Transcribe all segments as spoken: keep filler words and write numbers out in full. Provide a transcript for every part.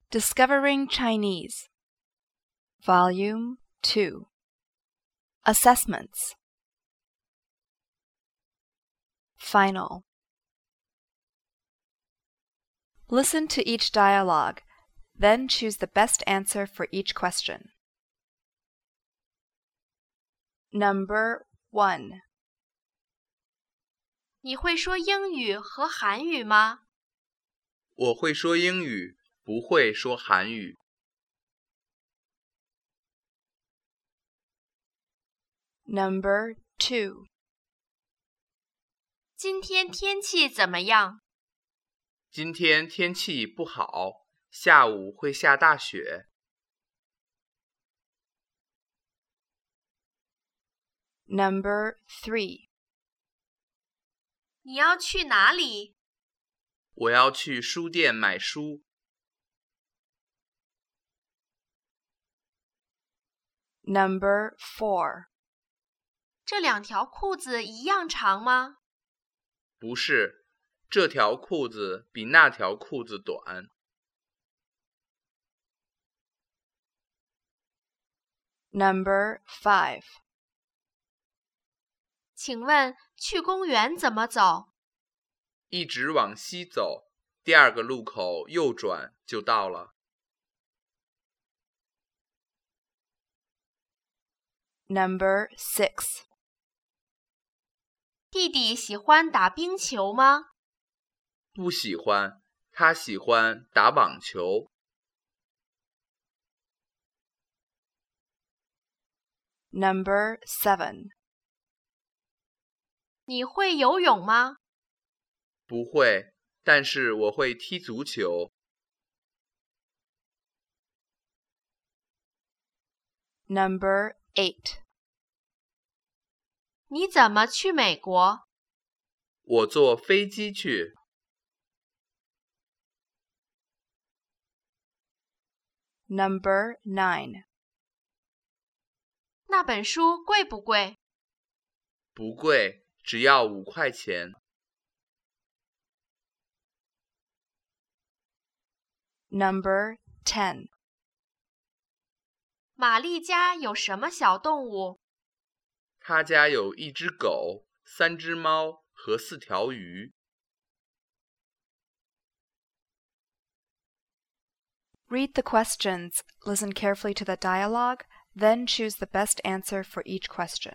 Discovering Chinese Volume two Assessments Final Listen to each dialogue, then choose the best answer for each question. Number one. 你会说英语和韩语吗？ 我会说英语，不会说韩语。 Number two. 今天天气怎么样？ 今天天气不好，下午会下大雪。 Number three. 你要去哪里？ 我要去书店买书。 Number four. 这两条裤子一样长吗？ 不是，这条裤子比那条裤子短。 Number five. 请问去公园怎么走？ 一直往西走，第二个路口右转就到了。 Number six. 弟弟喜欢打冰球吗？ 不喜欢，他喜欢打网球。 Number seven. 你会游泳吗？ 不会，但是我会踢足球。 Number eight. 你怎么去美国？ 我坐飞机去。 Number nine. 那本书贵不贵？ 不贵，只要五块钱。 Number ten. 玛丽家有什么小动物？ 他家有一只狗、三只猫和四条鱼。 Read the questions, listen carefully to the dialogue, then choose the best answer for each question.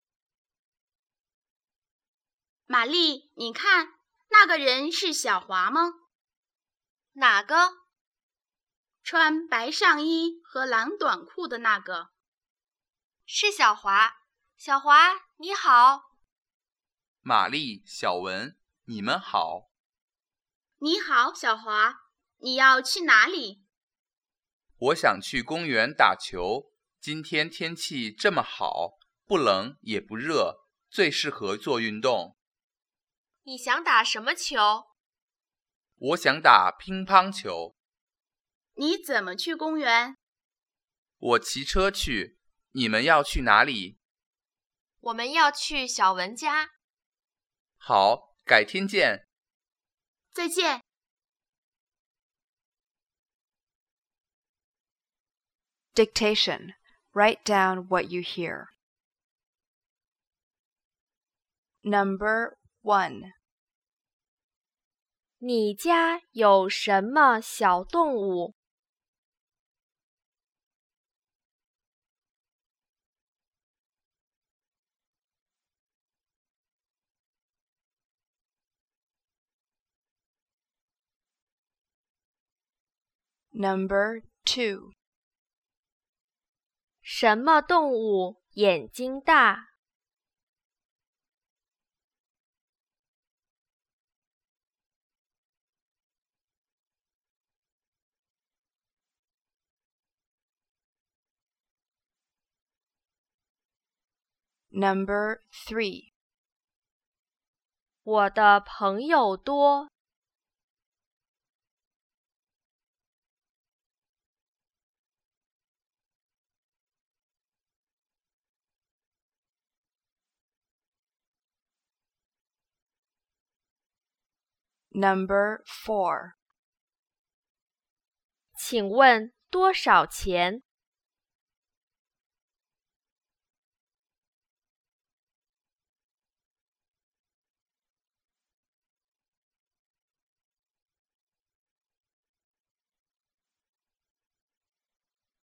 玛丽，你看，那个人是小华吗？ 哪个？ 穿白上衣和蓝短裤的那个。 是小华。小华，你好。 玛丽、小文，你们好。 你好，小华，你要去哪里？ 我想去公园打球，今天天气这么好，不冷也不热，最适合做运动。 你想打什么球？ 我想打乒乓球。 你怎么去公园？ 我骑车去，你们要去哪里？ 我们要去小文家。 好，改天见。 再见。 Dictation. Write down what you hear. Number one. 你家有什么小动物？ Number two. 什么动物眼睛大？ Number three. 我的朋友多。 Number four. 请问多少钱？